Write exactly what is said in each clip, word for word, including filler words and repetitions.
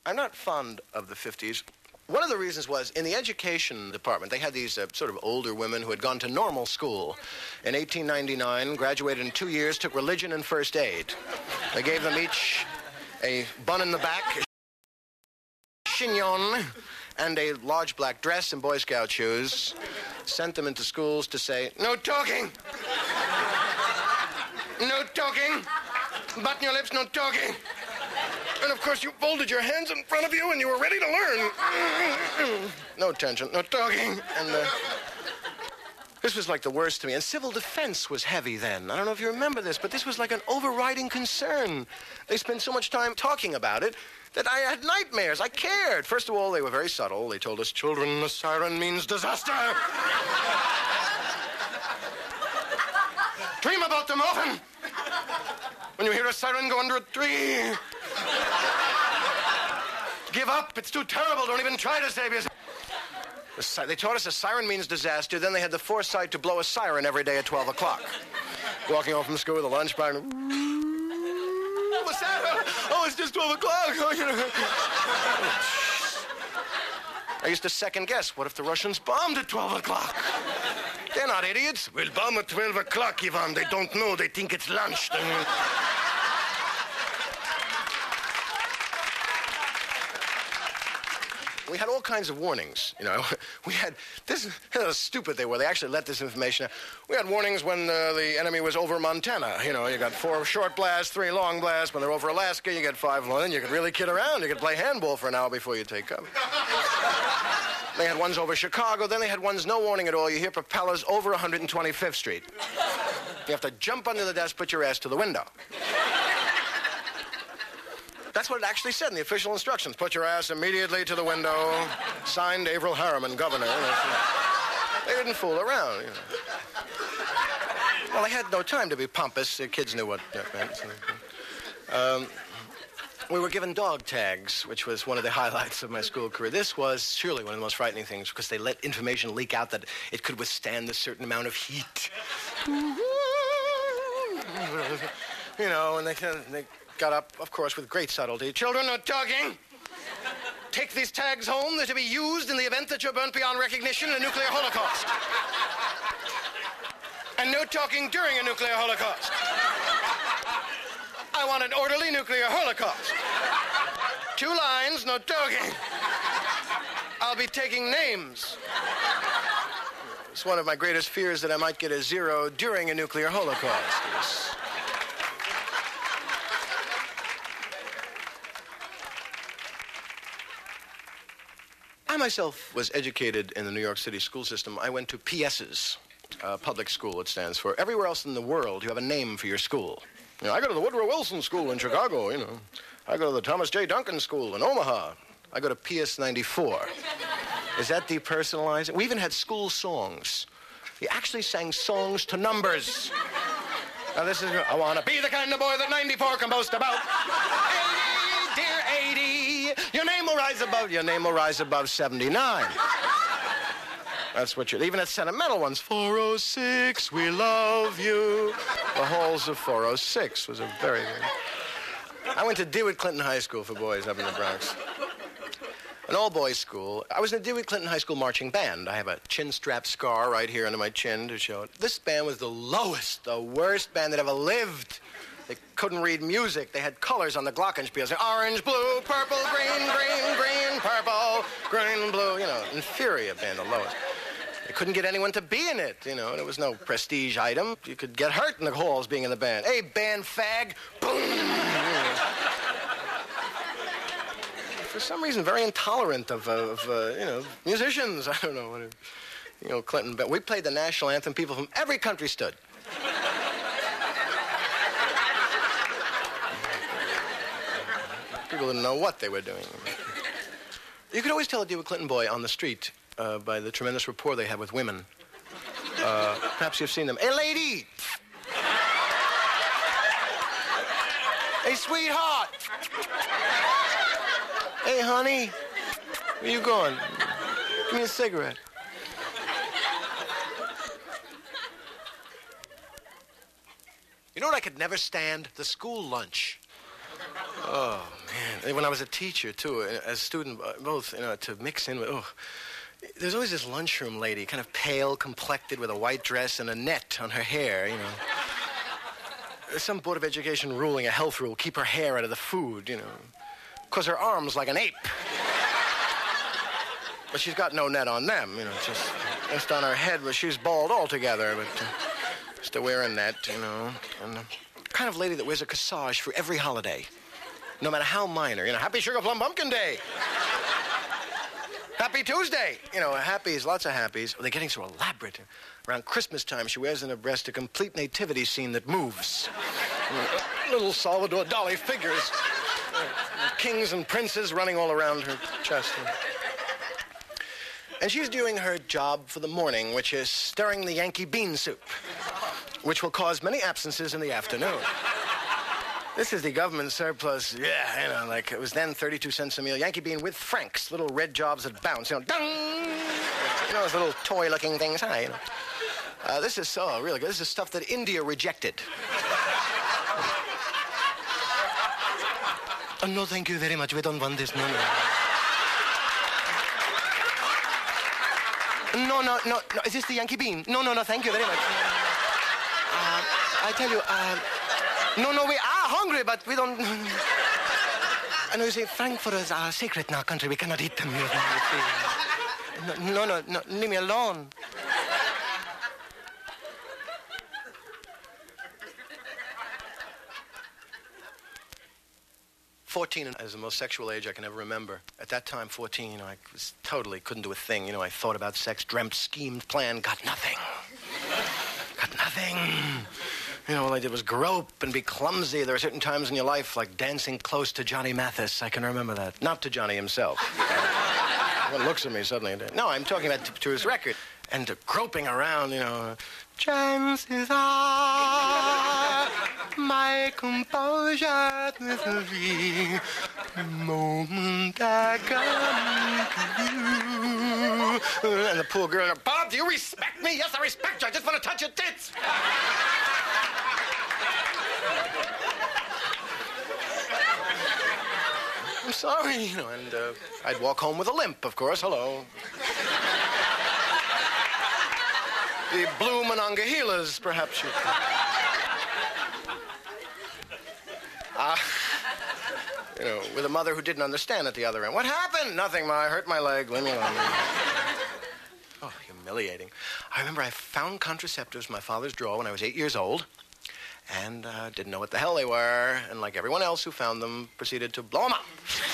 I'm not fond of the fifties. One of the reasons was, in the education department, they had these uh, sort of older women who had gone to normal school in eighteen ninety-nine, graduated in two years, took religion and first aid. They gave them each a bun in the back, chignon, and a large black dress and Boy Scout shoes, sent them into schools to say, no talking! No talking! Button your lips, no talking! And of course you folded your hands in front of you and you were ready to learn. No tension, no talking. And uh, this was like the worst to me. And civil defense was heavy then. I don't know if you remember this, but this was like an overriding concern. They spent so much time talking about it that I had nightmares. I cared. First of all, they were very subtle. They told us, children, a siren means disaster. Dream about them often. When you hear a siren go under a tree, give up. It's too terrible. Don't even try to save yourself. The si- they taught us a siren means disaster. Then they had the foresight to blow a siren every day at twelve o'clock. Walking home from school with a lunch bag. What's that? Oh, it's just twelve o'clock. Oh, you know. I used to second guess. What if the Russians bombed at twelve o'clock? They're not idiots. We'll bomb at twelve o'clock, Ivan. They don't know. They think it's lunch. We had all kinds of warnings, you know. We had, this, how stupid they were. They actually let this information out. We had warnings when uh, the enemy was over Montana. You know, you got four short blasts, three long blasts. When they're over Alaska, you get five long. Then you could really kid around. You could play handball for an hour before you take cover. They had ones over Chicago. Then they had ones no warning at all. You hear propellers over one hundred twenty-fifth Street. You have to jump under the desk, put your ass to the window. That's what it actually said in the official instructions. Put your ass immediately to the window. Signed, Averell Harriman, governor. They didn't fool around, you know. Well, they had no time to be pompous. The kids knew what that meant. Um, we were given dog tags, which was one of the highlights of my school career. This was surely one of the most frightening things because they let information leak out that it could withstand a certain amount of heat. You know, and they, they got up, of course, with great subtlety. Children, no talking. Take these tags home. They're to be used in the event that you're burnt beyond recognition in a nuclear holocaust. And no talking during a nuclear holocaust. I want an orderly nuclear holocaust. Two lines, no talking. I'll be taking names. It's one of my greatest fears that I might get a zero during a nuclear holocaust. It's... I myself was educated in the New York City school system. I went to P S's, uh, public school it stands for. Everywhere else in the world, you have a name for your school. You know, I go to the Woodrow Wilson School in Chicago, you know. I go to the Thomas J. Duncan School in Omaha. I go to P S ninety-four. Is that depersonalizing? We even had school songs. We actually sang songs to numbers. Now this is, I want to be the kind of boy that ninety-four can boast about. eighty, dear eighty, your name will rise above, your name will rise above seventy-nine. That's what you, even at sentimental ones, four oh six, we love you. The halls of four oh six was a very, very... I went to DeWitt Clinton High School for boys up in the Bronx. An all-boys school. I was in the DeWitt Clinton High School marching band. I have a chin strap scar right here under my chin to show it. This band was the lowest, the worst band that ever lived. They couldn't read music. They had colors on the glockenspiel. Orange, blue, purple, green, green, green, purple, green, blue. You know, inferior band, the lowest. They couldn't get anyone to be in it, you know. There was no prestige item. You could get hurt in the halls being in the band. Hey, band fag. Boom. For some reason, very intolerant of, uh, of uh, you know, musicians. I don't know. What, you know, Clinton. But we played the national anthem. People from every country stood. People didn't know what they were doing. You could always tell a DeWitt Clinton boy on the street uh, by the tremendous rapport they have with women. Uh, perhaps you've seen them. Hey, lady! Hey, sweetheart! Hey, honey! Where you going? Give me a cigarette. You know what I could never stand? The school lunch. Oh, man. when I was a teacher, too, as a student, both, you know, to mix in with, oh, there's always this lunchroom lady, kind of pale, complected, with a white dress and a net on her hair, you know. There's some Board of Education ruling, a health rule, keep her hair out of the food, you know, because her arm's like an ape. But she's got no net on them, you know, just, just on her head, but she's bald altogether, but uh, just to wear a net, you know, and... Uh, kind of lady that wears a corsage for every holiday, no matter how minor. You know, Happy Sugar Plum Pumpkin Day. Happy Tuesday. You know, happies, lots of happies. They're getting so elaborate. Around Christmas time, she wears in her breast a complete nativity scene that moves. You know, little Salvador Dali figures. You know, kings and princes running all around her chest. And she's doing her job for the morning, which is stirring the Yankee bean soup, which will cause many absences in the afternoon. This is the government surplus, yeah, you know, like it was then thirty-two cents a meal. Yankee bean with Franks, little red jobs that bounce, you know, dong! You know, those little toy-looking things, hi, you know. Uh, this is so really good. This is stuff that India rejected. Oh, no, thank you very much. We don't want this, no, no. No, no, no, no. Is this the Yankee bean? No, no, no, thank you very much. Uh, I tell you, uh, no, no, we are hungry, but we don't... I know you say Frankfurters are secret in our country. We cannot eat them. No, no, no, leave me alone. fourteen is the most sexual age I can ever remember. At that time, fourteen, you know, I was totally couldn't do a thing. You know, I thought about sex, dreamt, schemed, planned, got nothing. Got nothing. You know, all I did was grope and be clumsy. There are certain times in your life, like dancing close to Johnny Mathis. I can remember that. Not to Johnny himself. One looks at me suddenly. No, I'm talking about to, to his record. And uh, groping around, you know. Chances are my composure will be the moment I come to you. And the poor girl, Bob, do you respect me? Yes, I respect you. I just want to touch your tits. I'm sorry, you know, and uh, I'd walk home with a limp, of course. Hello. The blue Monongahela's, perhaps you could. Uh, you know, with a mother who didn't understand at the other end. What happened? Nothing, Ma. I hurt my leg. Leave me alone. Oh, humiliating. I remember I found contraceptives in my father's drawer when I was eight years old and uh, didn't know what the hell they were, and like everyone else who found them, proceeded to blow them up.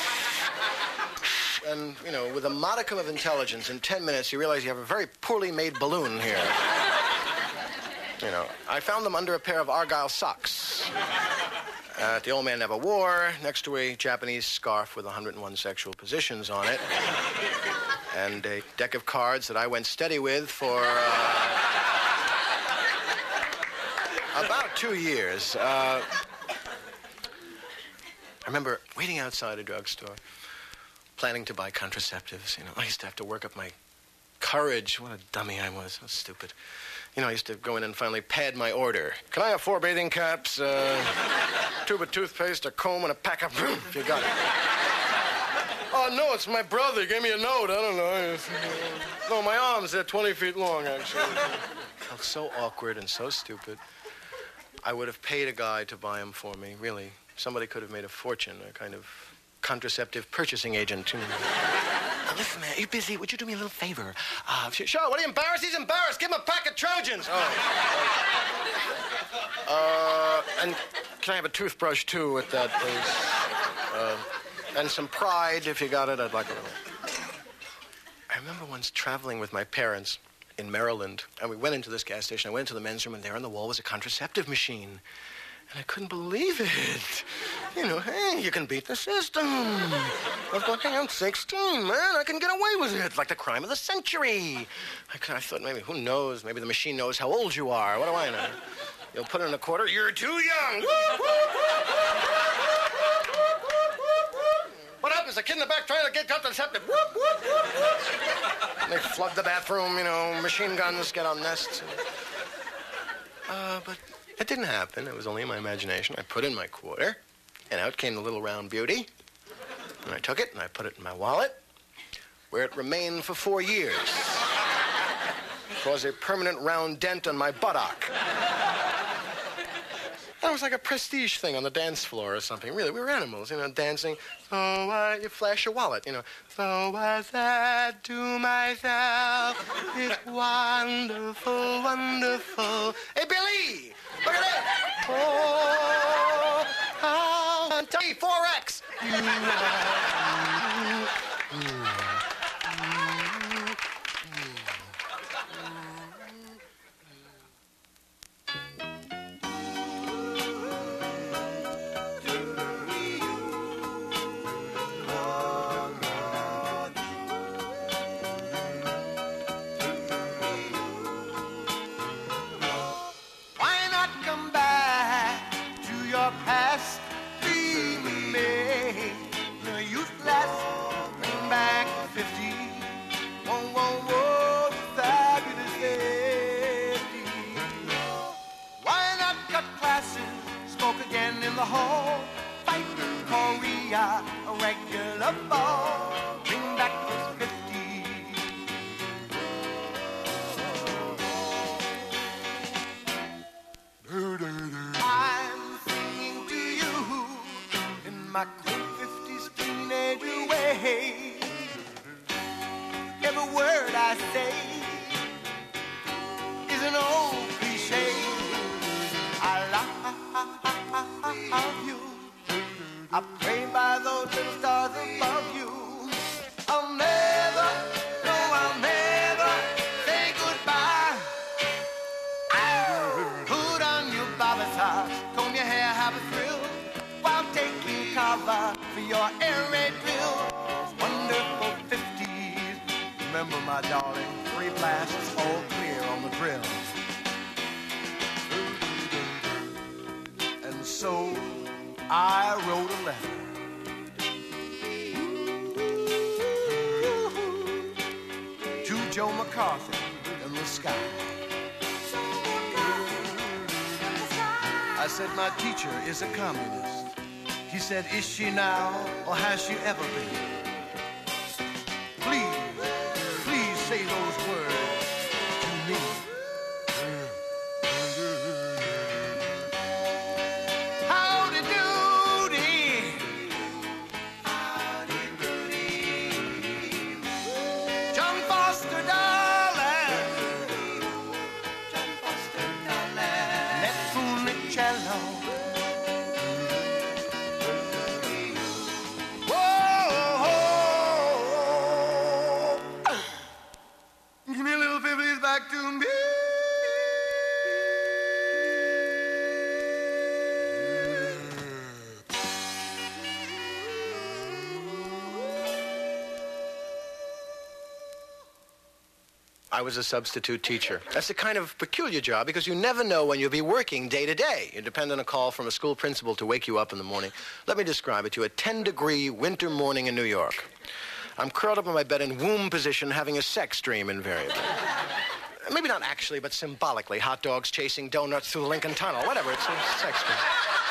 And, you know, with a modicum of intelligence, in ten minutes, you realize you have a very poorly made balloon here. You know, I found them under a pair of Argyle socks uh, that the old man never wore, next to a Japanese scarf with one hundred and one sexual positions on it, and a deck of cards that I went steady with for uh, about two years. Uh, I remember waiting outside a drugstore, planning to buy contraceptives. You know, I used to have to work up my courage. What a dummy I was. So stupid. You know, I used to go in and finally pad my order. Can I have four bathing caps, uh, a tube of toothpaste, a comb, and a pack of... if you got it. Oh, no, it's my brother. He gave me a note. I don't know. No, my arms, they're twenty feet long, actually. I felt so awkward and so stupid. I would have paid a guy to buy them for me, really. Somebody could have made a fortune, a kind of contraceptive purchasing agent, too. Now, listen, man, are you busy? Would you do me a little favor? Uh, sure, what are you embarrassed? He's embarrassed. Give him a pack of Trojans. Oh. uh, and can I have a toothbrush, too, with that, please? Uh, and some Pride, if you got it. I'd like it. I remember once traveling with my parents in Maryland, and we went into this gas station. I went into the men's room, and there on the wall was a contraceptive machine. And I couldn't believe it. You know, hey, you can beat the system. I was going, hey, I'm sixteen, man. I can get away with it. It's like the crime of the century. I, I thought maybe, who knows? Maybe the machine knows how old you are. What do I know? You'll put in a quarter. You're too young. What happens? A kid in the back trying to get contraceptive. They flood the bathroom, you know, machine guns get on nests. Uh, but... It didn't happen. It was only in my imagination. I put in my quarter, and out came the little round beauty. And I took it and I put it in my wallet, where it remained for four years. Caused a permanent round dent on my buttock. That was like a prestige thing on the dance floor or something. Really, we were animals, you know, dancing. So uh, you flash your wallet, you know. So I said to myself, it's wonderful, wonderful. Hey, Billy, look at that. Oh, how T four X. Is a communist. He said, is she now, or has she ever been? Please, please say those words to me. Howdy doody. Howdy doody. John Foster, darling. John Foster, darling. Let Funicello. I was a substitute teacher. That's a kind of peculiar job because you never know when you'll be working day to day. You depend on a call from a school principal to wake you up in the morning. Let me describe it to you. A ten-degree winter morning in New York. I'm curled up in my bed in womb position having a sex dream invariably. Maybe not actually, but symbolically. Hot dogs chasing donuts through the Lincoln Tunnel. Whatever, it's a sex dream.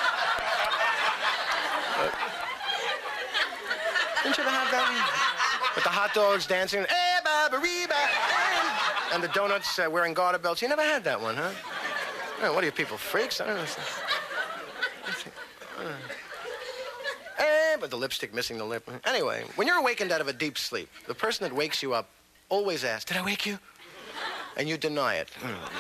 But, didn't you ever have that one? With the hot dogs dancing, eh, ba-ba-ree-ba, and the donuts uh, wearing garter belts. You never had that one, huh? Oh, what are you people, freaks? I don't know. Eh, but the lipstick missing the lip. Anyway, when you're awakened out of a deep sleep, the person that wakes you up always asks, did I wake you? And you deny it.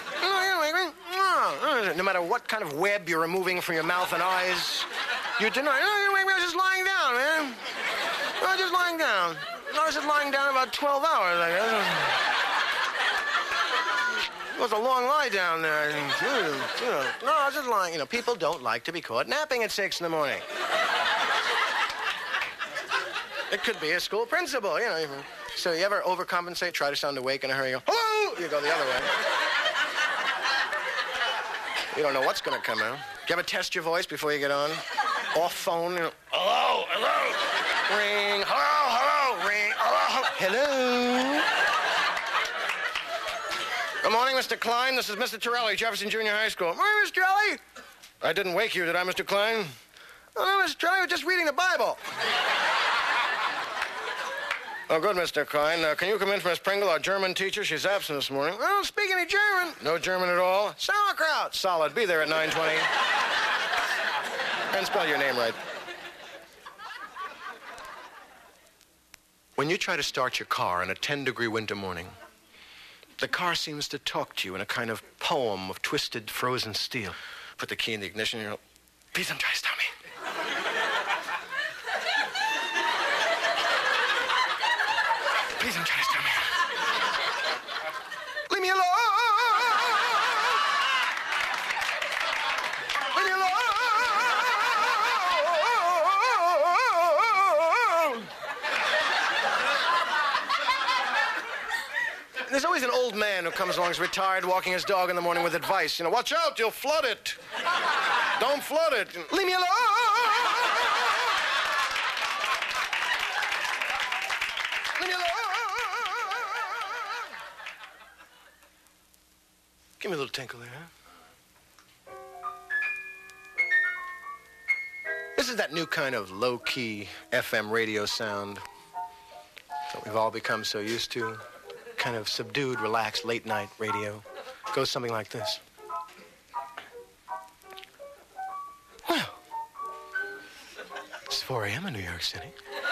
No matter what kind of web you're removing from your mouth and eyes, you deny it. I was just lying down, man. I was just lying down. I was just lying down about twelve hours, I guess. It was a long lie down there, I think. No, I was just lying. You know, people don't like to be caught napping at six in the morning. It could be a school principal, you know. So you ever overcompensate, try to sound awake in a hurry, you go, hello! You go the other way. You don't know what's going to come out. Do you ever test your voice before you get on? Off phone, you know, hello, hello, ring, hello, hello, ring, hello, hello. Good morning, Mister Klein. This is Mister Torelli, Jefferson Junior High School. Morning, Mister Torelli. I didn't wake you, did I, Mister Klein? Oh, no, Mister Torelli, I was just reading the Bible. Oh, good, Mister Coyne. Uh, can you come in for Miss Pringle, our German teacher? She's absent this morning. I don't speak any German. No German at all? Sauerkraut. Solid. Be there at nine twenty. And spell your name right. When you try to start your car on a ten-degree winter morning, the car seems to talk to you in a kind of poem of twisted, frozen steel. Put the key in the ignition and you go, please don't try to stop me. Please don't try to stop me. Leave me alone. Leave me alone. There's always an old man who comes along, is retired, walking his dog in the morning with advice. You know, watch out, you'll flood it. Don't flood it. Leave me alone. Leave me alone. Give me a little tinkle there, huh? This is that new kind of low-key F M radio sound that we've all become so used to. Kind of subdued, relaxed, late-night radio. It goes something like this. Well, it's four a.m. in New York City.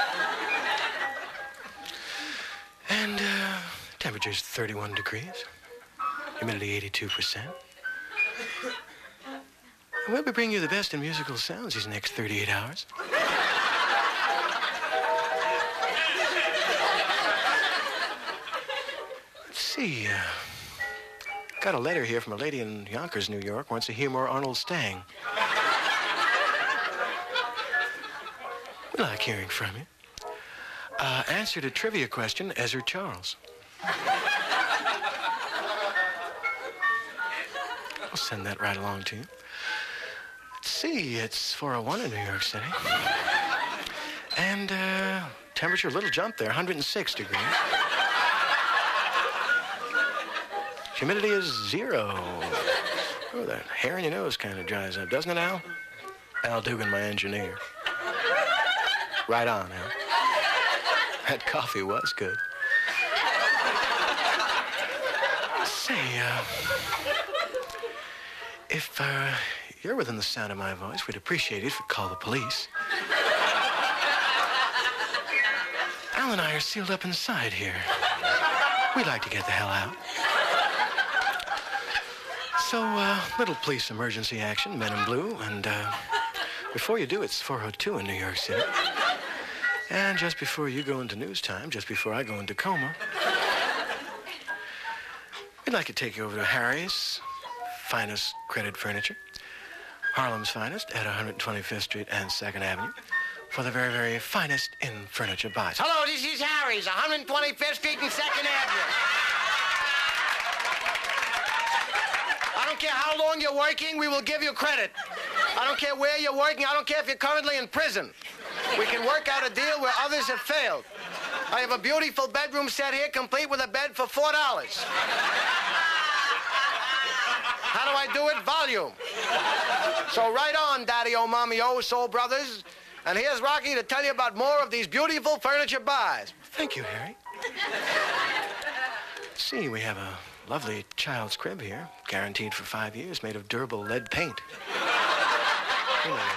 And uh, temperature's thirty-one degrees. Humidity eighty-two percent. And we'll be bringing you the best in musical sounds these next thirty-eight hours. Let's see, uh, got a letter here from a lady in Yonkers, New York, wants to hear more Arnold Stang. We like hearing from you. Uh, answer to trivia question, Ezra Charles. I'll send that right along to you. Let's see, it's four oh one in New York City. And, uh, temperature, a little jump there, one hundred six degrees. Humidity is zero. Oh, that hair in your nose kind of dries up, doesn't it, Al? Al Dugan, my engineer. Right on, Al. That coffee was good. Say, uh... if, uh, you're within the sound of my voice, we'd appreciate it if you call the police. Al and I are sealed up inside here. We'd like to get the hell out. So, uh, little police emergency action, men in blue, and, uh, before you do, it's four oh two in New York City. And just before you go into news time, just before I go into coma, we'd like to take you over to Harry's finest credit furniture, Harlem's finest at one twenty-fifth Street and second Avenue, for the very, very finest in furniture buys. Hello, this is Harry's, one twenty-fifth Street and second Avenue. I don't care how long you're working, we will give you credit. I don't care where you're working, I don't care if you're currently in prison. We can work out a deal where others have failed. I have a beautiful bedroom set here, complete with a bed for four dollars. How do I do it? Volume. So right on, Daddy-O, Mommy-O, Soul Brothers. And here's Rocky to tell you about more of these beautiful furniture buys. Thank you, Harry. See, we have a lovely child's crib here, guaranteed for five years, made of durable lead paint. You know,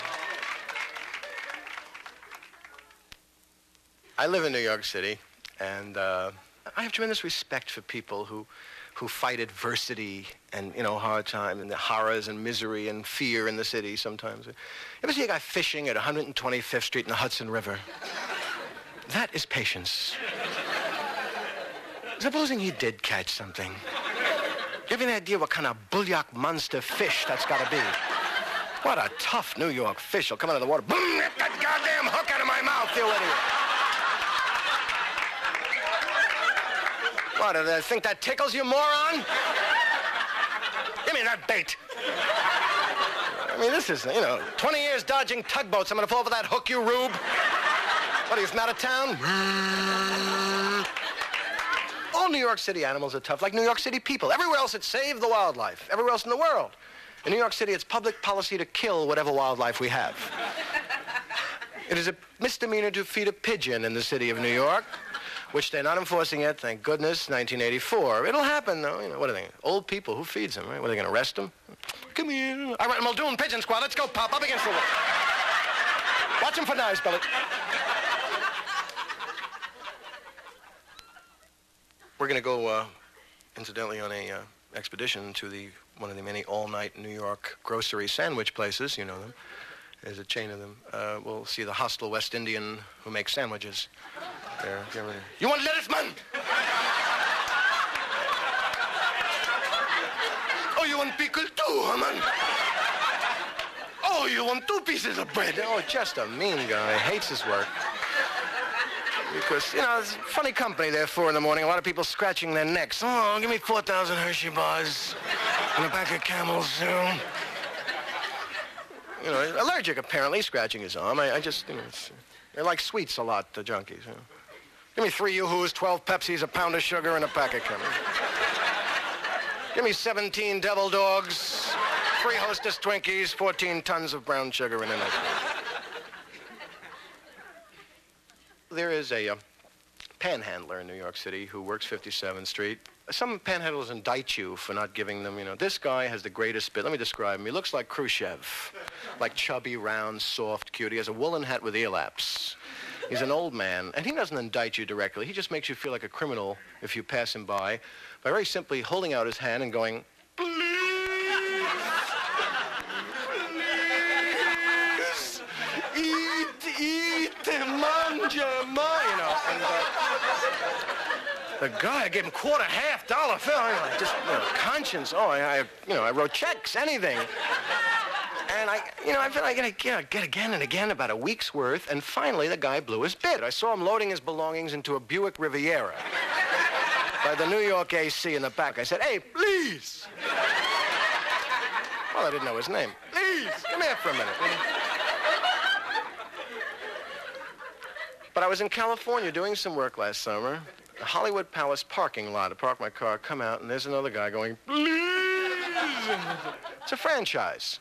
I live in New York City, and uh, I have tremendous respect for people who, who fight adversity and, you know, hard time and the horrors and misery and fear in the city sometimes. You ever see a guy fishing at one twenty-fifth Street in the Hudson River? That is patience. Supposing he did catch something. Do you have any idea what kind of bulldog monster fish that's got to be? What a tough New York fish. He'll come out of the water. Boom! Get that goddamn hook out of my mouth, you idiot. What, do they think that tickles you, moron? Give me that bait. I mean, this is, you know, twenty years dodging tugboats. I'm going to fall for that hook, you rube. What are you, from out of town? All New York City animals are tough, like New York City people. Everywhere else, it's save the wildlife. Everywhere else in the world. In New York City, it's public policy to kill whatever wildlife we have. It is a misdemeanor to feed a pigeon in the city of New York. which they're not enforcing yet, thank goodness, nineteen eighty-four. It'll happen, though. You know, what are they? Old people, who feeds them, right? What, are they going to arrest them? Come here. All right, Muldoon, Pigeon Squad, let's go, Pop, up against the wall. Watch him for knives, Billy. We're going to go, uh, incidentally, on a uh, expedition to the one of the many all-night New York grocery sandwich places. You know them. There's a chain of them. Uh, we'll see the hostile West Indian who makes sandwiches. There, there. You want lettuce, man? Oh, you want pickle too, huh, man? Oh, you want two pieces of bread? Oh, just a mean guy. Hates his work. Because, you know, it's funny company there, four in the morning. A lot of people scratching their necks. Oh, give me four thousand Hershey bars and a pack of Camels, you know. You know, allergic, apparently, scratching his arm. I, I just, you know, it's, they like sweets a lot, the junkies, you know. Give me three Yoo-Hoos, twelve Pepsis, a pound of sugar, and a pack of Camels. Give me seventeen Devil Dogs, three Hostess Twinkies, fourteen tons of brown sugar, and an ice cream. There is a uh, panhandler in New York City who works fifty-seventh Street. Some panhandlers indict you for not giving them, you know, this guy has the greatest spit. Let me describe him. He looks like Khrushchev, like chubby, round, soft, cute. He has a woolen hat with earlaps. He's an old man, and he doesn't indict you directly. He just makes you feel like a criminal if you pass him by, by very simply holding out his hand and going, please, please, eat, eat, manja, ma, you know. And, uh, the guy, I gave him quarter, half dollar bill. You know, just, you know, conscience. Oh, I, I, you know, I wrote checks, anything. And I, you know, I've been, I get, get, get again and again about a week's worth, and finally the guy blew his bid. I saw him loading his belongings into a Buick Riviera by the New York A C in the back. I said, hey, please. Well, I didn't know his name. Please, come here for a minute. But I was in California doing some work last summer. The Hollywood Palace parking lot. I park my car, come out, and there's another guy going, please. It's a franchise.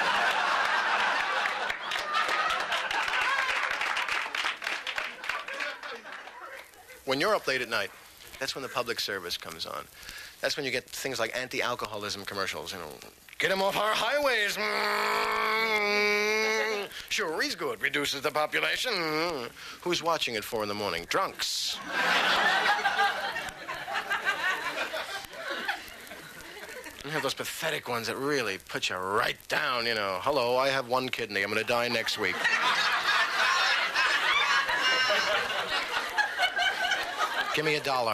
When you're up late at night, that's when the public service comes on. That's when you get things like anti-alcoholism commercials, you know. Get him off our highways. Mm. Sure, he's good. Reduces the population. Mm. Who's watching at four in the morning? Drunks. You have those pathetic ones that really put you right down, you know. Hello, I have one kidney. I'm going to die next week. Give me a dollar.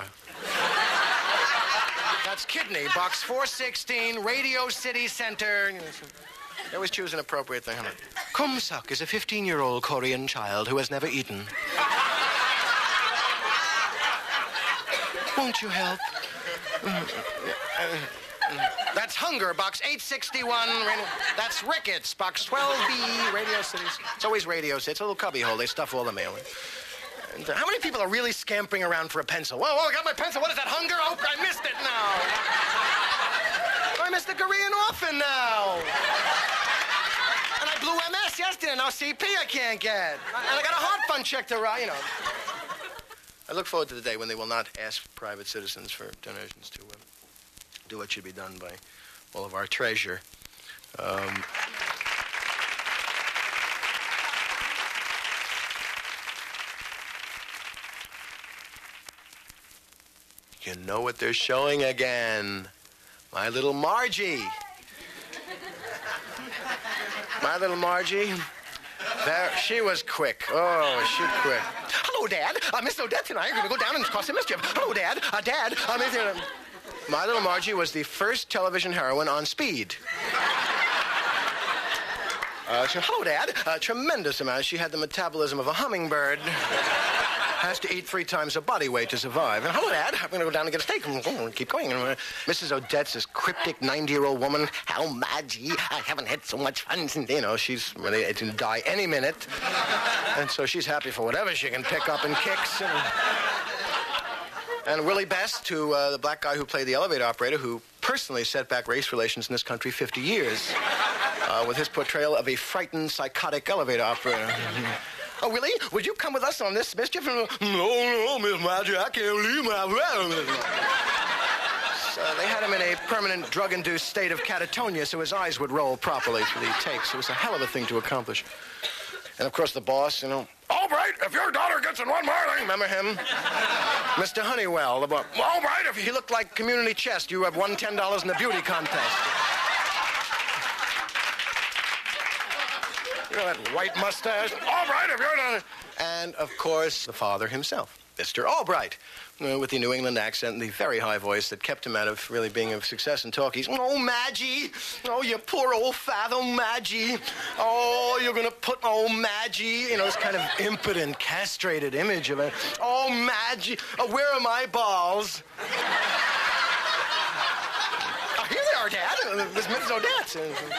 That's kidney, box four sixteen, Radio City Center. They always choose an appropriate thing. Kum Suk is a fifteen-year-old Korean child who has never eaten. Won't you help? That's Hunger, box eight sixty-one. That's Ricketts, box twelve B, Radio City. It's always Radio City. It's a little cubby hole. They stuff all the mail in. And, uh, how many people are really scampering around for a pencil? Whoa, whoa, I got my pencil. What is that, Hunger? Oh, I missed it now. I missed the Korean orphan now. And I blew M S yesterday. Now C P I can't get. And I got a heart fund check to write, you know. I look forward to the day when they will not ask private citizens for donations to uh, do what should be done by all of our treasure. Um, you know what they're showing again? My Little Margie. My Little Margie. There, she was quick. Oh, she quick. Hello, Dad. Uh, Miss Odette and I are going to go down and cause some mischief. Hello, Dad. Uh, Dad. Uh, Miss, uh, My Little Margie was the first television heroine on Speed. Uh, she, hello, Dad. A tremendous amount. She had the metabolism of a hummingbird. Has to eat three times her body weight to survive. And hello, Dad. I'm going to go down and get a steak. Keep going. Missus Odette's this cryptic ninety-year-old woman. How Margie, I haven't had so much fun since, you know, she's ready to die any minute. And so she's happy for whatever she can pick up and kicks. And, and Willie Best, who, uh, the black guy who played the elevator operator, who personally set back race relations in this country fifty years uh, with his portrayal of a frightened, psychotic elevator operator. Oh, Willie, would you come with us on this mischief? No, no, Miss Margie, I can't leave my room. So they had him in a permanent drug-induced state of catatonia so his eyes would roll properly for the takes. It was a hell of a thing to accomplish. And, of course, the boss, you know, Albright, if your daughter gets in one more thing, remember him? Mister Honeywell, the boss. Albright, if he looked like community chest, you have won ten dollars in the beauty contest. You know, that white mustache. Albright, if you're not... And, of course, the father himself, Mister Albright, uh, with the New England accent and the very high voice that kept him out of really being a success in talkies. Oh, Madgie. Oh, you poor old father, Madgie. Oh, you're going to put, oh, Madgie. You know, this kind of impotent, castrated image of it. Oh, Madgie. Oh, where are my balls? Oh, here they are, Dad. There's Missus Odette.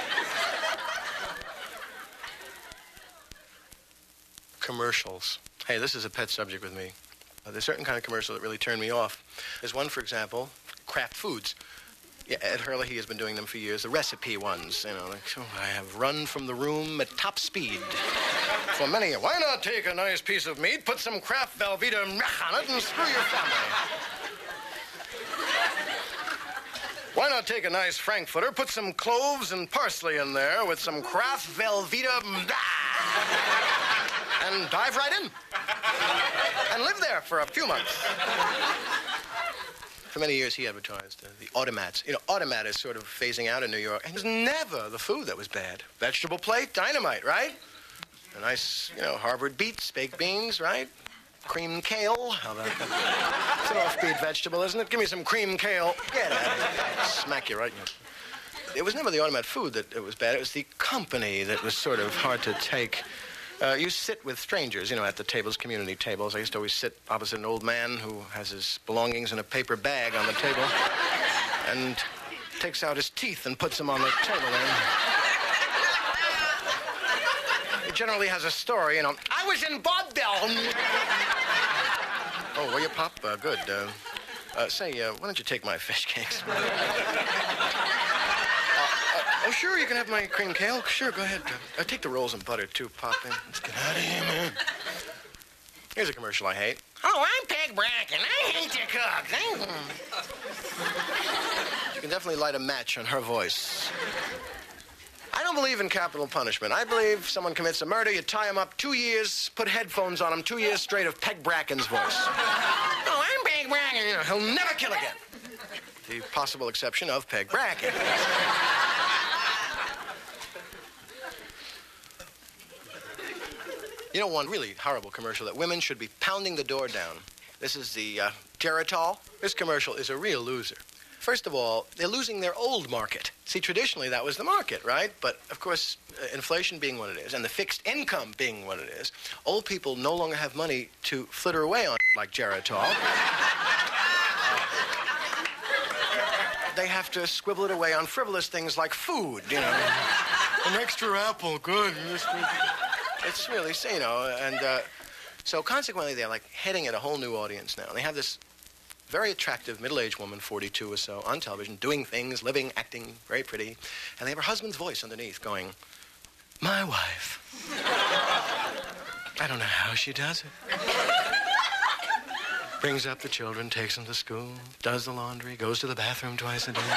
Commercials. Hey, this is a pet subject with me. Uh, there's a certain kind of commercial that really turned me off. There's one, for example, Kraft Foods. Yeah, Ed Hurley, he has been doing them for years. The recipe ones, you know, like, oh, I have run from the room at top speed. For many, why not take a nice piece of meat, put some Kraft Velveeta on it, and screw your family? Why not take a nice Frankfurter, put some cloves and parsley in there with some Kraft Velveeta, and dive right in. And live there for a few months. For many years, he advertised uh, the Automats. You know, Automat is sort of phasing out in New York. And it was never the food that was bad. Vegetable plate, dynamite, right? A nice, you know, Harvard beets, baked beans, right? Cream kale. How about that? It's an offbeat vegetable, isn't it? Give me some cream kale. Get out of here. Smack you right in your... It was never the Automat food that it was bad. It was the company that was sort of hard to take. Uh, you sit with strangers, you know, at the tables, community tables. I used to always sit opposite an old man who has his belongings in a paper bag on the table and takes out his teeth and puts them on the table there. He generally has a story, you know. I was in vaudeville. Oh, were you, Pop? Uh, good. Uh, uh, say, uh, why don't you take my fish cakes? Oh, sure, you can have my cream kale. Sure, go ahead. Uh, take the rolls and butter, too, Pop. Let's get out of here, man. Here's a commercial I hate. Oh, I'm Peg Bracken. I hate to cook. You can definitely light a match on her voice. I don't believe in capital punishment. I believe someone commits a murder, you tie him up two years, put headphones on him, two years straight of Peg Bracken's voice. Oh, I'm Peg Bracken. You know, he'll never kill again. The possible exception of Peg Bracken. You know, one really horrible commercial that women should be pounding the door down. This is the uh, Geritol. This commercial is a real loser. First of all, they're losing their old market. See, traditionally, that was the market, right? But, of course, uh, inflation being what it is, and the fixed income being what it is, old people no longer have money to flitter away on like Geritol. They have to squibble it away on frivolous things like food, you know. An extra apple, good. It's really, you know, and uh, so consequently, they're like heading at a whole new audience now. They have this very attractive middle-aged woman, forty-two or so, on television, doing things, living, acting, very pretty, and they have her husband's voice underneath going, my wife. I don't know how she does it. Brings up the children, takes them to school, does the laundry, goes to the bathroom twice a day.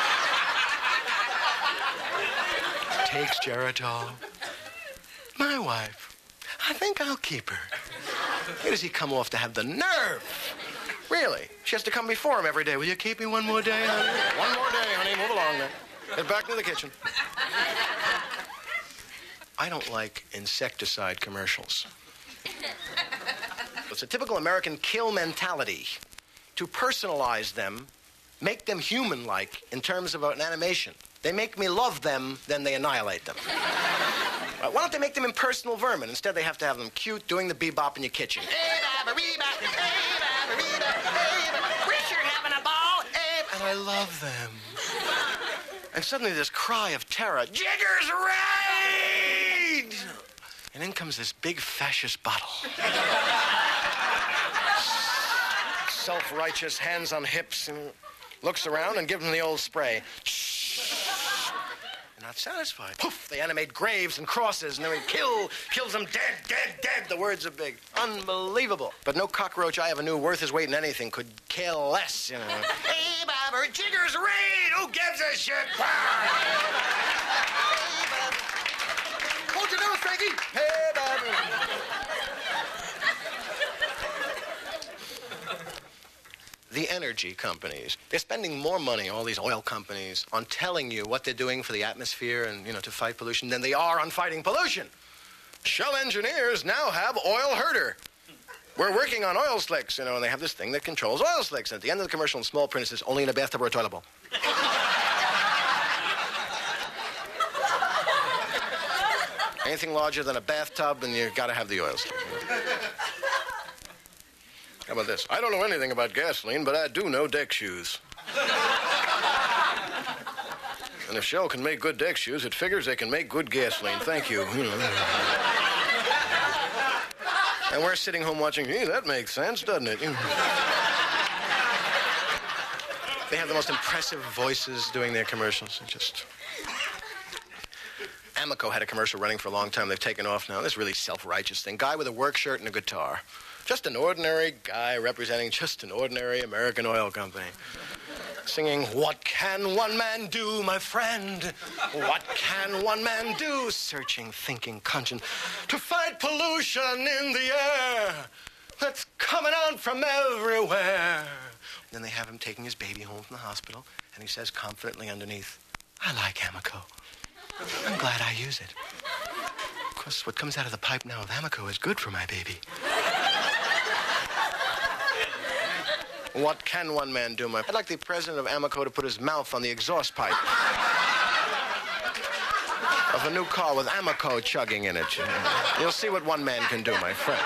Takes Geritol. My wife. I think I'll keep her. Where does he come off to have the nerve? Really? She has to come before him every day. Will you keep me one more day, honey? One more day, honey. Move along then. Get back to the kitchen. I don't like insecticide commercials. It's a typical American kill mentality. To personalize them, make them human-like in terms of an animation. They make me love them, then they annihilate them. Uh, why don't they make them impersonal vermin? Instead, they have to have them cute, doing the bebop in your kitchen. Richard having a ball. And I love them. And suddenly this cry of terror, Jigger's raid! And in comes this big fascist bottle. Self-righteous, hands on hips, and looks around and gives him the old spray. They're not satisfied. Poof, they animate graves and crosses, and then we kill, kills them dead, dead, dead. The words are big. Unbelievable. But no cockroach I ever knew worth his weight in anything could care less, you know. Hey, Bobber, Jigger's raid! Who gives a shit? Hold your nose, Frankie. Hey, Bobber. The energy companies. They're spending more money, all these oil companies, on telling you what they're doing for the atmosphere and, you know, to fight pollution than they are on fighting pollution. Shell engineers now have oil herder. We're working on oil slicks, you know, and they have this thing that controls oil slicks. And at the end of the commercial in small print, it says, only in a bathtub or a toilet bowl. Anything larger than a bathtub, and you've got to have the oil slick. How about this? I don't know anything about gasoline, but I do know deck shoes. And if Shell can make good deck shoes, it figures they can make good gasoline. Thank you. And we're sitting home watching, gee, that makes sense, doesn't it? They have the most impressive voices doing their commercials. It's just... Amoco had a commercial running for a long time. They've taken off now. This really self-righteous thing. Guy with a work shirt and a guitar. Just an ordinary guy representing just an ordinary American oil company. Singing, what can one man do, my friend? What can one man do? Searching, thinking, conscience, to fight pollution in the air that's coming out from everywhere. Then they have him taking his baby home from the hospital, and he says confidently underneath, I like Amoco. I'm glad I use it. Of course, what comes out of the pipe now of Amoco is good for my baby. What can one man do, my... I'd like the president of Amoco to put his mouth on the exhaust pipe of a new car with Amoco chugging in it. You know. You'll see what one man can do, my friend.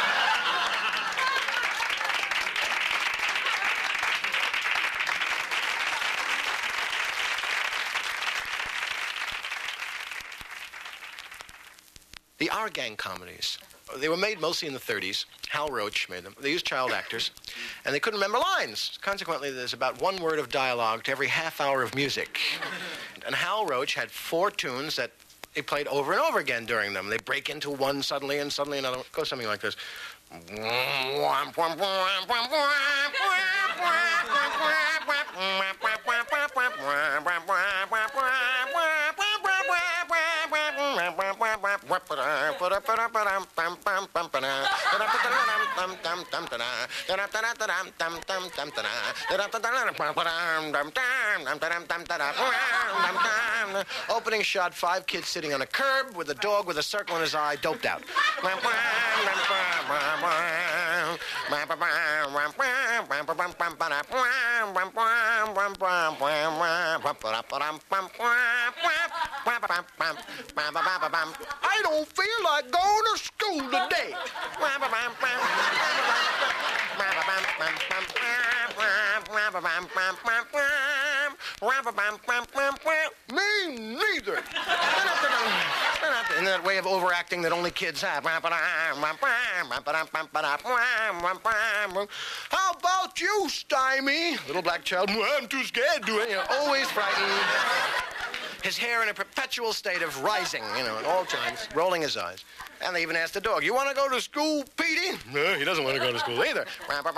The Our Gang comedies. They were made mostly in the thirties. Hal Roach made them. They used child actors, and they couldn't remember lines. Consequently, there's about one word of dialogue to every half hour of music. And Hal Roach had four tunes that he played over and over again during them. They break into one suddenly, and suddenly another. It goes something like this. Opening shot, five kids sitting on a curb with a dog with a circle in his eye, doped out. I don't feel like going to school today. Me neither. In that way of overacting that only kids have. How about you, Stymie? Little black child, I'm too scared to it. You know, always frightened. His hair in a perpetual state of rising, you know, at all times, rolling his eyes. And they even asked the dog, you want to go to school, Petey? No, he doesn't want to go to school either.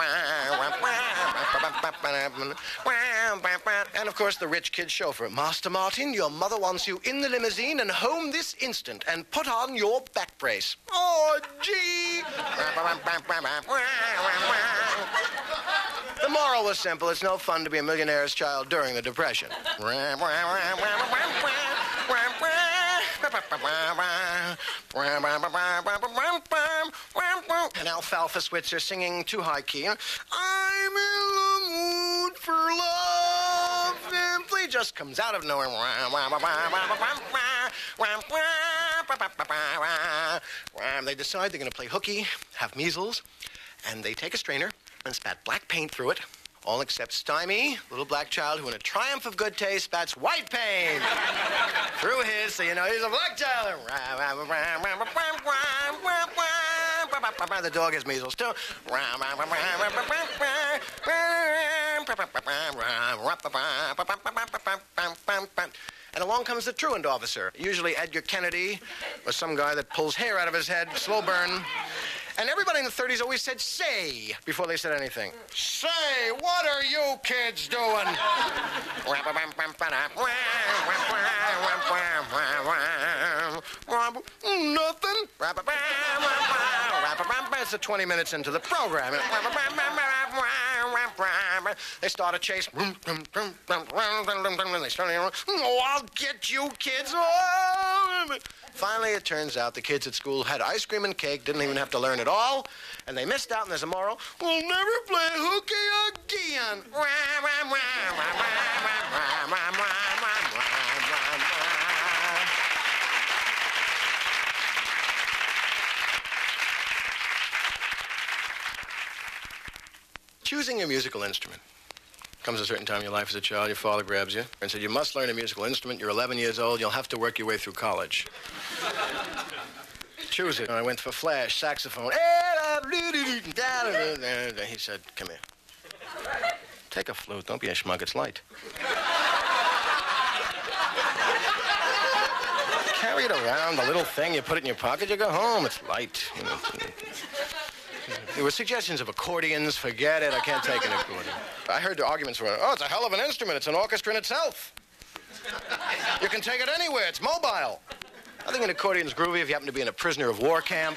And, of course, the rich kid chauffeur. Master Martin, your mother wants you in the limousine and home this instant. And put on your back brace. Oh, gee. The moral was simple. It's no fun to be a millionaire's child during the Depression. And Alfalfa Switzer singing too high key. I'm in the mood for love. Simply just comes out of nowhere. They decide they're going to play hooky, have measles, and they take a strainer and spat black paint through it. All except Stymie, little black child who in a triumph of good taste spats white paint through his, so you know he's a black child. The dog has measles too. And a along comes the truant officer, usually Edgar Kennedy, or some guy that pulls hair out of his head, slow burn. And everybody in the thirties always said, say, before they said anything. Say, what are you kids doing? Nothing. It's twenty minutes into the program. They start a chase. They start, oh, I'll get you kids. Finally, it turns out the kids at school had ice cream and cake, didn't even have to learn at all, and they missed out, and there's a moral. We'll never play hooky again. Choosing a musical instrument. Comes a certain time in your life as a child, your father grabs you and said, you must learn a musical instrument. You're eleven years old. You'll have to work your way through college. Choose it. And I went for flash, saxophone. He said, come here. Take a flute. Don't be a schmuck. It's light. Carry it around, the little thing. You put it in your pocket. You go home. It's light. You know. There were suggestions of accordions. Forget it. I can't take an accordion. I heard the arguments were, oh, it's a hell of an instrument. It's an orchestra in itself. You can take it anywhere. It's mobile. I think an accordion's groovy if you happen to be in a prisoner of war camp.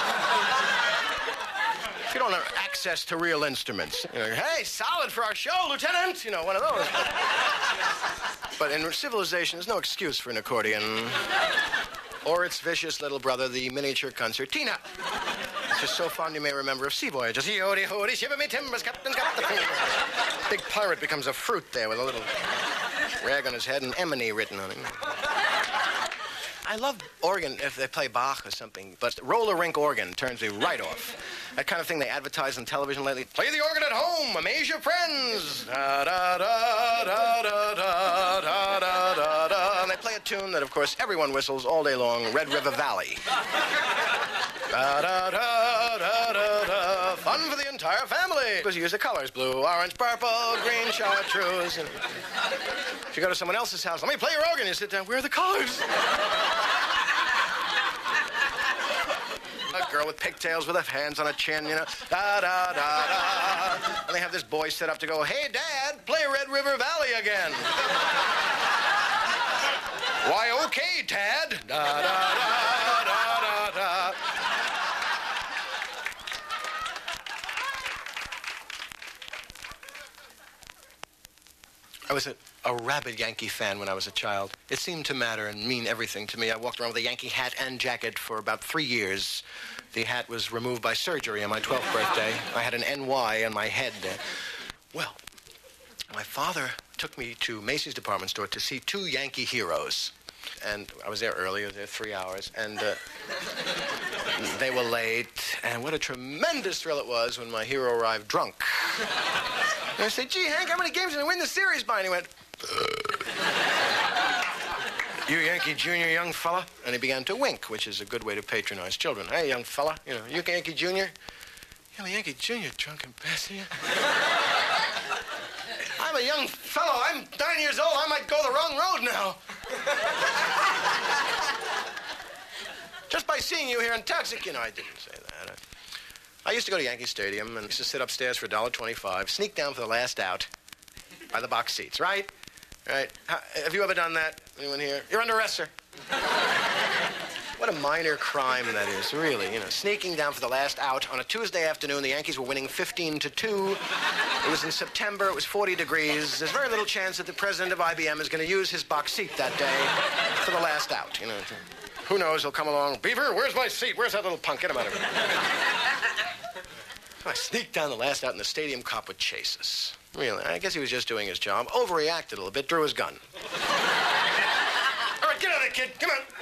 If you don't have access to real instruments. You know, hey, solid for our show, Lieutenant. You know, one of those. But in civilization, there's no excuse for an accordion. Or its vicious little brother, the miniature concertina. It's just so fond you may remember of sea voyages. Yody hody, shiver me timbers, Captain got the fingers. Big pirate becomes a fruit there with a little rag on his head and Emily written on him. I love organ if they play Bach or something, but roller rink organ turns me right off. That kind of thing they advertise on television lately. Play the organ at home, amaze your friends. Da da da da da da da da da da. And they play a tune that, of course, everyone whistles all day long, Red River Valley. Da da da da da da. Fun for the entire family. Because you use the colors: blue, orange, purple, green, chartreuse. And if you go to someone else's house, let me play your organ. You sit down. Where are the colors? A girl with pigtails with her hands on her chin, you know. Da da da da. And they have this boy set up to go, hey, Dad, play Red River Valley again. Why, okay, Tad. Da da da da da da. I was a, a rabid Yankee fan when I was a child. It seemed to matter and mean everything to me. I walked around with a Yankee hat and jacket for about three years. The hat was removed by surgery on my twelfth birthday. I had an N Y on my head. Well, my father took me to Macy's department store to see two Yankee heroes. And I was there early, I was there three hours, and uh, they were late. And what a tremendous thrill it was when my hero arrived drunk. And I said, gee, Hank, how many games did I win the series by? And he went, you Yankee Junior, young fella? And he began to wink, which is a good way to patronize children. Hey, young fella, you know, you Yankee Junior? Yeah, I'm a Yankee Junior, drunken bastard. I'm a young fellow. I'm nine years old. I might go the wrong road now. Just by seeing you here in Toxic, you know, I didn't say that. I used to go to Yankee Stadium and used to sit upstairs for a dollar twenty-five, sneak down for the last out by the box seats, right? Right? How, have you ever done that? Anyone here? You're under arrest, sir. What a minor crime that is, really. You know, sneaking down for the last out on a Tuesday afternoon. The Yankees were winning fifteen to two. It was in September. It was forty degrees. There's very little chance that the president of I B M is going to use his box seat that day for the last out. You know, who knows? He'll come along. Beaver, where's my seat? Where's that little punk? Get him out of here. I sneaked down the last out, and the stadium cop would chase us. Really, I guess he was just doing his job. Overreacted a little bit. Drew his gun. All right, get out of there, kid. Come on.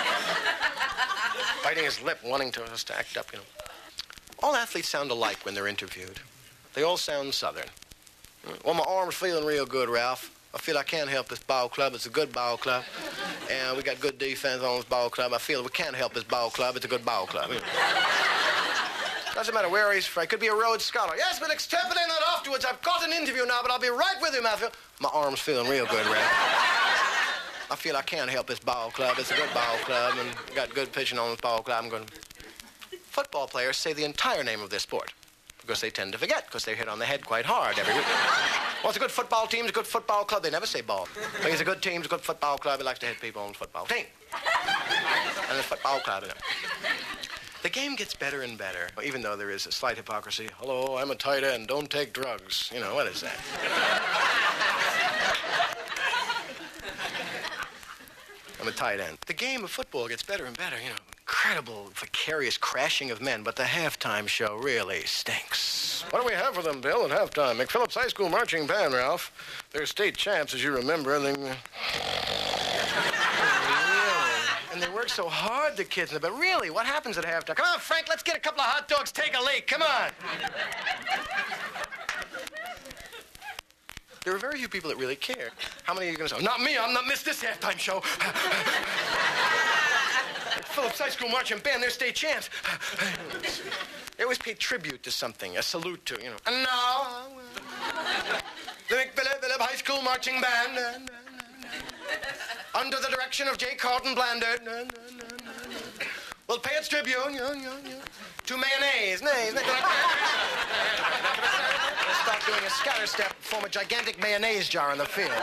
Biting his lip, wanting to us to act up, you know. All athletes sound alike when they're interviewed. They all sound Southern. Well, my arm's feeling real good, Ralph. I feel I can't help this ball club. It's a good ball club. And we got good defense on this ball club. I feel we can't help this ball club. It's a good ball club. You know. Doesn't matter where he's from. He could be a Rhodes Scholar. Yes, but extrapolate that afterwards. I've got an interview now, but I'll be right with you, Matthew. My arm's feeling real good, Ralph. I feel I can't help this ball club. It's a good ball club, and got good pitching on this ball club. I'm going to... Football players say the entire name of their sport because they tend to forget, because they hit on the head quite hard every week. Well, it's a good football team, it's a good football club. They never say ball. But it's a good team, it's a good football club. He likes to hit people on the football team. And the football club, you know. The game gets better and better, even though there is a slight hypocrisy. Hello, I'm a tight end. Don't take drugs. You know, what is that? I'm a tight end. The game of football gets better and better, you know. Incredible, vicarious crashing of men, but the halftime show really stinks. What do we have for them, Bill, at halftime? McPhillips High School marching band, Ralph. They're state champs, as you remember. And they... And they work so hard, the kids. But really, what happens at halftime? Come on, Frank, let's get a couple of hot dogs, take a leak. Come on. There are very few people that really care. How many are you going to say? Not me, I'm not missed this halftime show. Phillips High School marching band, they're state champs. They always pay tribute to something, a salute to, you know. And now, the McPhillips High School marching band, under the direction of J. Carlton Blander, will pay its tribute to mayonnaise. Let's start doing a scatter step, form a gigantic mayonnaise jar in the field.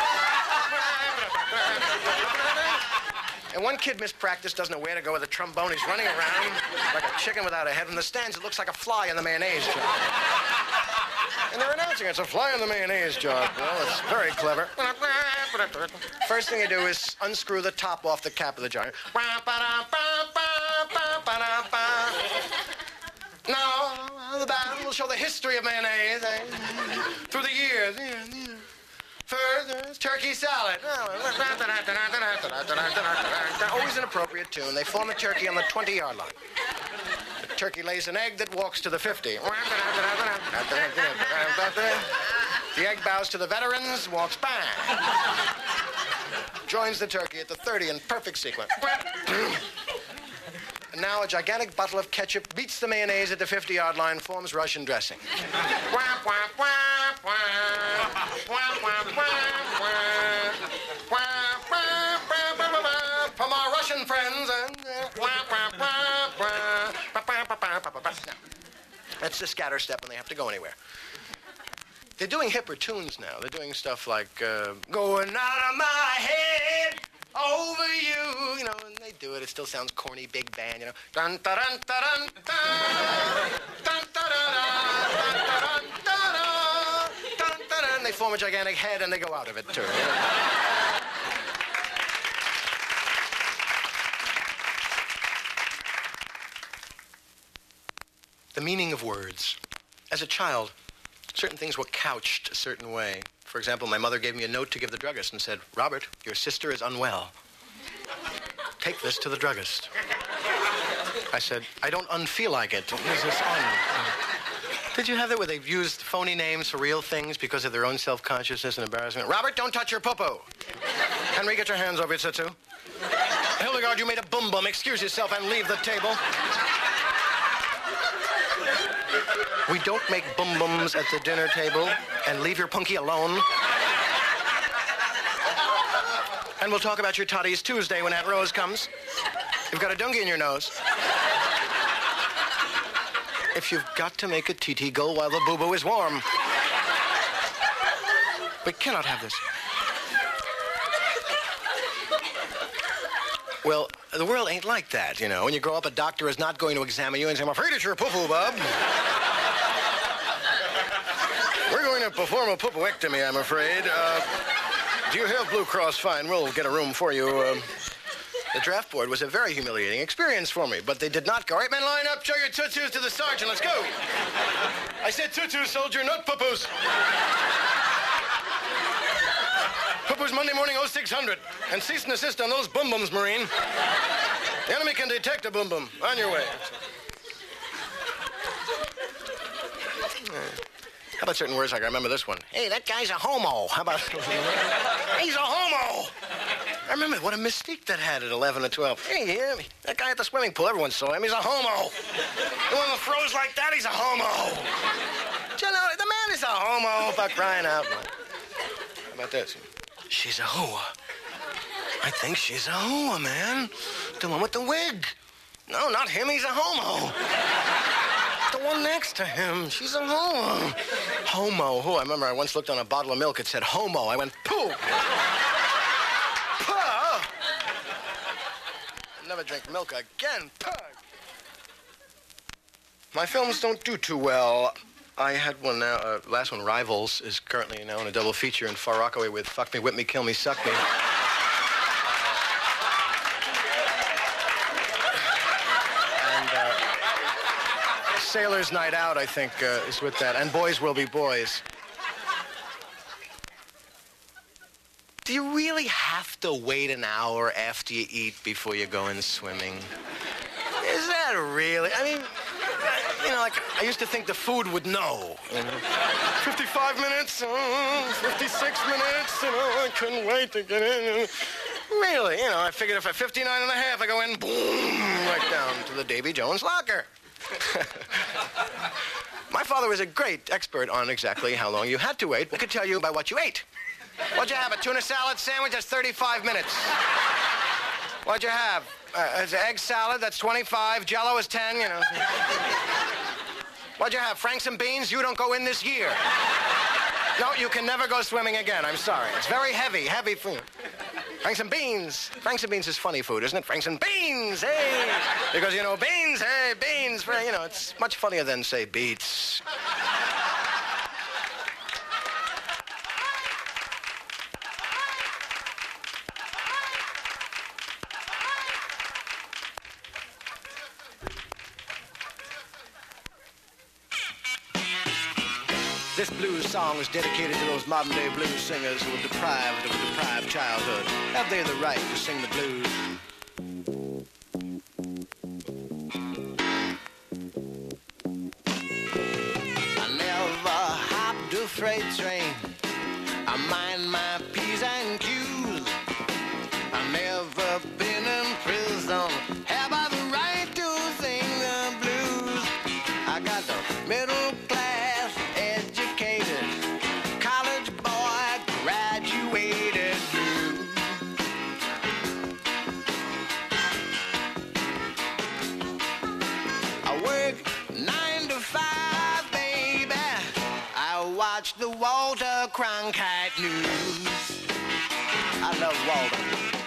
And one kid missed practice, doesn't know where to go with a trombone. He's running around like a chicken without a head. In the stands, it looks like a fly in the mayonnaise jar. And they're announcing it's a fly in the mayonnaise jar. Well, it's very clever. First thing you do is unscrew the top off the cap of the jar. Now, the band will show the history of mayonnaise eh? through the years. First, turkey salad. Always an appropriate tune. They form a turkey on the twenty-yard line. The turkey lays an egg that walks to the fifty. The egg bows to the veterans, walks back. Joins the turkey at the thirty in perfect sequence. And now a gigantic bottle of ketchup beats the mayonnaise at the fifty-yard line, forms Russian dressing. From our Russian friends. That's the scatter step when they have to go anywhere. They're doing hipper tunes now. They're doing stuff like uh, going out of my head over you, you know, and they do it. It still sounds corny, big band, you know. Dun dun dun dun dun dun dun dun. They form a gigantic head and they go out of it too. The meaning of words. As a child, certain things were couched a certain way. For example, my mother gave me a note to give the druggist and said, Robert, your sister is unwell. Take this to the druggist. I said, I don't unfeel like it. What is this un? Did you have that where they've used phony names for real things because of their own self-consciousness and embarrassment? Robert, don't touch your poo-poo. Henry, get your hands over your tsutsu. Hildegard, you made a boom-boom. Excuse yourself and leave the table. We don't make boom-booms at the dinner table and leave your punky alone. And we'll talk about your toddies Tuesday when Aunt Rose comes. You've got a dungy in your nose. If you've got to make a T T go while the boo-boo is warm. We cannot have this. Well, the world ain't like that, you know. When you grow up, a doctor is not going to examine you and say, I'm afraid it's your poo-poo, bub. We're going to perform a poo-pooectomy, I'm afraid. Uh, do you have Blue Cross? Fine, we'll get a room for you. Uh, the draft board was a very humiliating experience for me, but they did not go, all right, men, line up, show your tutus to the sergeant, let's go. I said tutus, soldier, not poo-poos. Poo-poos Monday morning, oh six hundred. And cease and assist on those boom-booms, Marine. The enemy can detect a boom-boom. On your way. How about certain words like, I remember this one. Hey, that guy's a homo. How about... He's a homo. I remember what a mystique that had at eleven or twelve. Hey, yeah, that guy at the swimming pool, everyone saw him. He's a homo. The one that throws like that, he's a homo. Do you know, the man is a homo, about crying out. How about this? She's a hoa. I think she's a homo, man. The one with the wig. No, not him. He's a homo. The one next to him. She's a homo. Homo. Who? I remember I once looked on a bottle of milk. It said homo. I went, poo. Puh. I'll never drink milk again. Puh. My films don't do too well. I had one now. Uh, last one, Rivals, is currently now in a double feature in Far Rockaway with Fuck Me, Whip Me, Kill Me, Suck Me. Sailor's Night Out, I think, uh, is with that. And Boys Will Be Boys. Do you really have to wait an hour after you eat before you go in swimming? Is that really? I mean, you know, like, I used to think the food would know. You know? fifty-five minutes, uh, fifty-six minutes, you know, I couldn't wait to get in. Really, you know, I figured if at fifty-nine and a half, I go in, boom, right down to the Davy Jones locker. My father was a great expert on exactly how long you had to wait. I could tell you by what you ate. What'd you have, a tuna salad sandwich? That's thirty-five minutes. What'd you have? Uh, it's an egg salad, that's twenty-five. Jell-O is ten, you know. What'd you have, Franks and beans? You don't go in this year. No, you can never go swimming again, I'm sorry. It's very heavy, heavy food. Franks and beans. Franks and beans is funny food, isn't it? Franks and beans, hey! Because, you know, beans, hey, beans, you know, it's much funnier than, say, beets. This blues song is dedicated to those modern-day blues singers who were deprived of a deprived childhood. Have they the right to sing the blues? I never hopped a freight train. I mind my P's and Q's. I've never been in prison. Have I the right to sing the blues? I got the middle class educated, college boy graduated blues. I work nine to five, baby. I watch the Walter Cronkite news. I love Walter.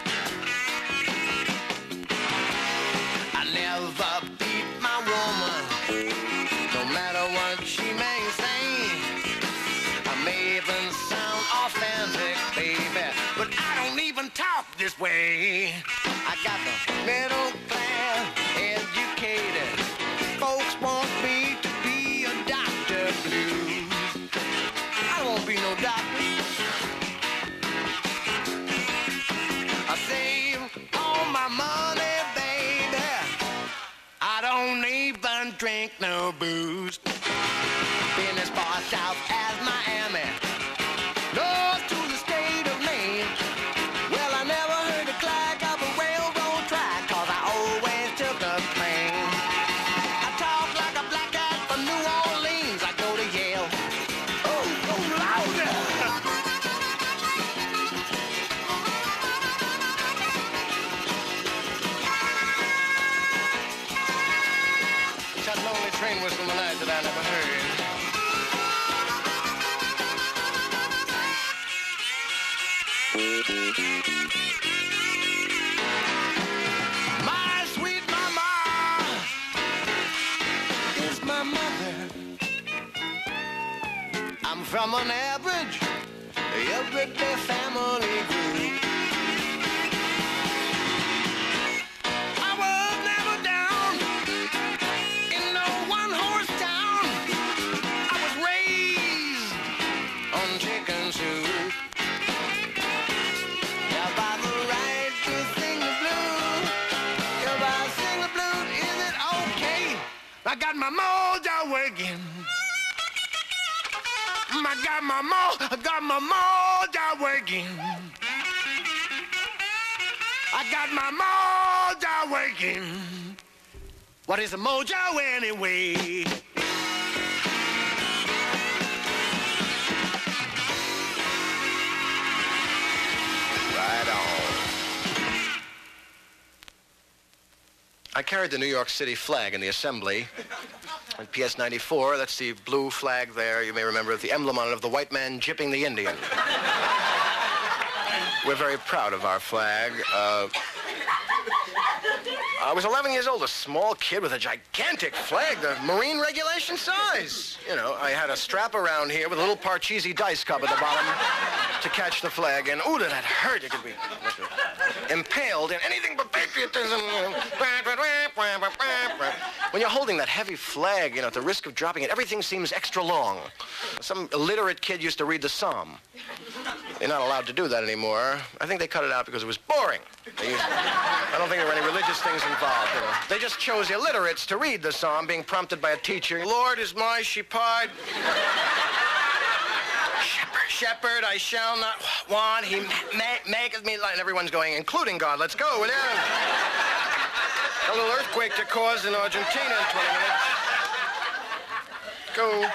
I never beat my woman, no matter what she may say. I may even sound authentic, baby, but I don't even talk this way. I got the middle class educated. Folks want me to be a doctor blues. I won't be no doctor. I save all my money, baby. I don't even drink no booze. Been as far south as Miami, north to the state of Maine. Well, I never heard the clack of a railroad track, cause I always took a plane. I talk like a black cat from New Orleans. I go to Yale. Oh, go louder! That lonely train whistle in the night that I never heard. My sweet mama is my mother. I'm from an average, everyday family group. I was never down in no one-horse town. I was raised on chicken soup. Have I the right to sing the blues? If I sing the blues, is it okay? I got my mojo working. I got my mo, I got my mojo working. I got my mojo working. What is a mojo anyway? Right on. carried the New York City flag in the assembly. And P S ninety-four, that's the blue flag there. You may remember the emblem on it of the white man gypping the Indian. We're very proud of our flag. Uh, I was eleven years old, a small kid with a gigantic flag, the Marine regulation size. You know, I had a strap around here with a little Parcheesi dice cup at the bottom to catch the flag. And, ooh, did that hurt. It could be impaled in anything but patriotism. When you're holding that heavy flag, you know, at the risk of dropping it, everything seems extra long. Some illiterate kid used to read the Psalm. They're not allowed to do that anymore. I think they cut it out because it was boring. They used, I don't think there were any religious things involved. You know. They just chose illiterates to read the Psalm, being prompted by a teacher. Lord is my shepherd. Shepherd, shepherd, I shall not want. He ma- maketh me like... And everyone's going, including God. Let's go, will you? A little earthquake to cause in Argentina in twenty minutes. Go.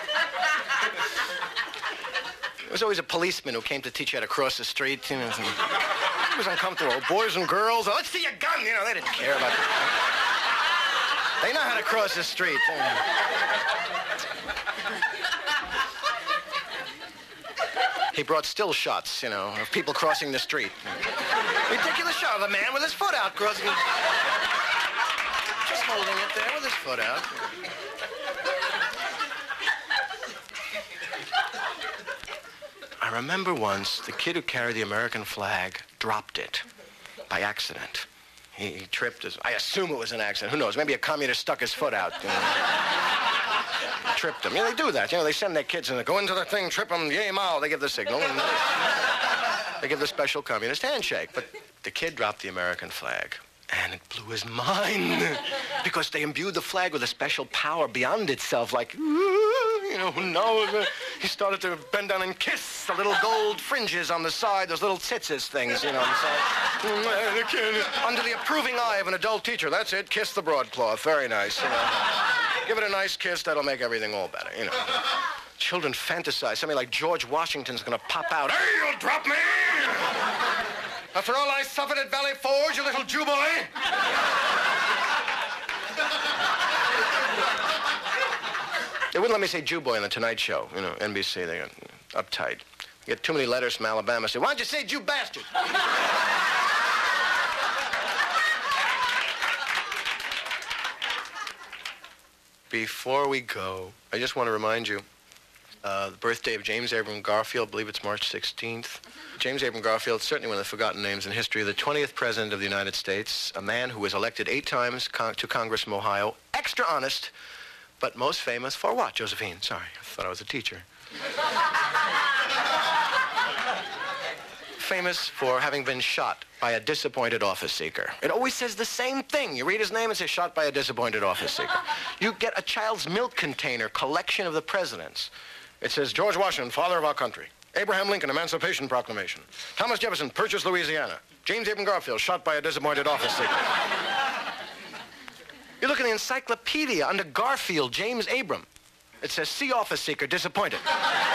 There was always a policeman who came to teach you how to cross the street. You know, it was uncomfortable. Boys and girls, oh, let's see your gun. You know, they didn't care about that. They know how to cross the street. He brought still shots, you know, of people crossing the street. Ridiculous shot of a man with his foot out crossing. Just holding it there with his foot out. I remember once the kid who carried the American flag dropped it by accident. He, he tripped. His, I assume it was an accident. Who knows? Maybe a communist stuck his foot out. You know. Tripped him. You know, they do that. You know, they send their kids and they go into the thing, trip them, yay, mao. They give the signal. And they give the special communist handshake. But the kid dropped the American flag. And it blew his mind because they imbued the flag with a special power beyond itself, like, you know, no. He started to bend down and kiss the little gold fringes on the side, those little tzitzis things, you know, on the side. Under the approving eye of an adult teacher. That's it, kiss the broadcloth. Very nice, you know. Give it a nice kiss, that'll make everything all better, you know. Children fantasize. Somebody like George Washington's gonna pop out. Hey, you'll drop me! After all I suffered at Valley Forge, you little Jew boy! They wouldn't let me say Jew boy on the Tonight Show. You know, N B C, they got uptight. You get too many letters from Alabama. Say, why don't you say Jew bastard? Before we go, I just want to remind you, uh, the birthday of James Abram Garfield, I believe it's March sixteenth. James Abram Garfield, certainly one of the forgotten names in history, the twentieth president of the United States, a man who was elected eight times con- to Congress from Ohio, extra honest, but most famous for what, Josephine? Sorry, I thought I was a teacher. Famous for having been shot by a disappointed office seeker. It always says the same thing. You read his name and say, shot by a disappointed office seeker. You get a child's milk container collection of the presidents. It says, George Washington, father of our country. Abraham Lincoln, Emancipation Proclamation. Thomas Jefferson, purchased Louisiana. James Abram Garfield, shot by a disappointed office seeker. You look in the encyclopedia under Garfield, James Abram. It says, see office seeker, disappointed.